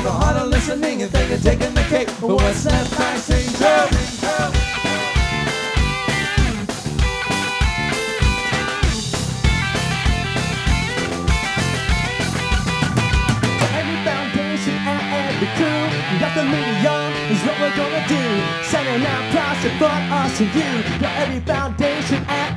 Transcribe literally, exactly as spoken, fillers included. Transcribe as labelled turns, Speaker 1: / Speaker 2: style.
Speaker 1: no harder listening if they can taking the cake. But what's that pricing joke? Every crew, got the medium is what we're gonna do. Sending out price for us and you. For every foundation and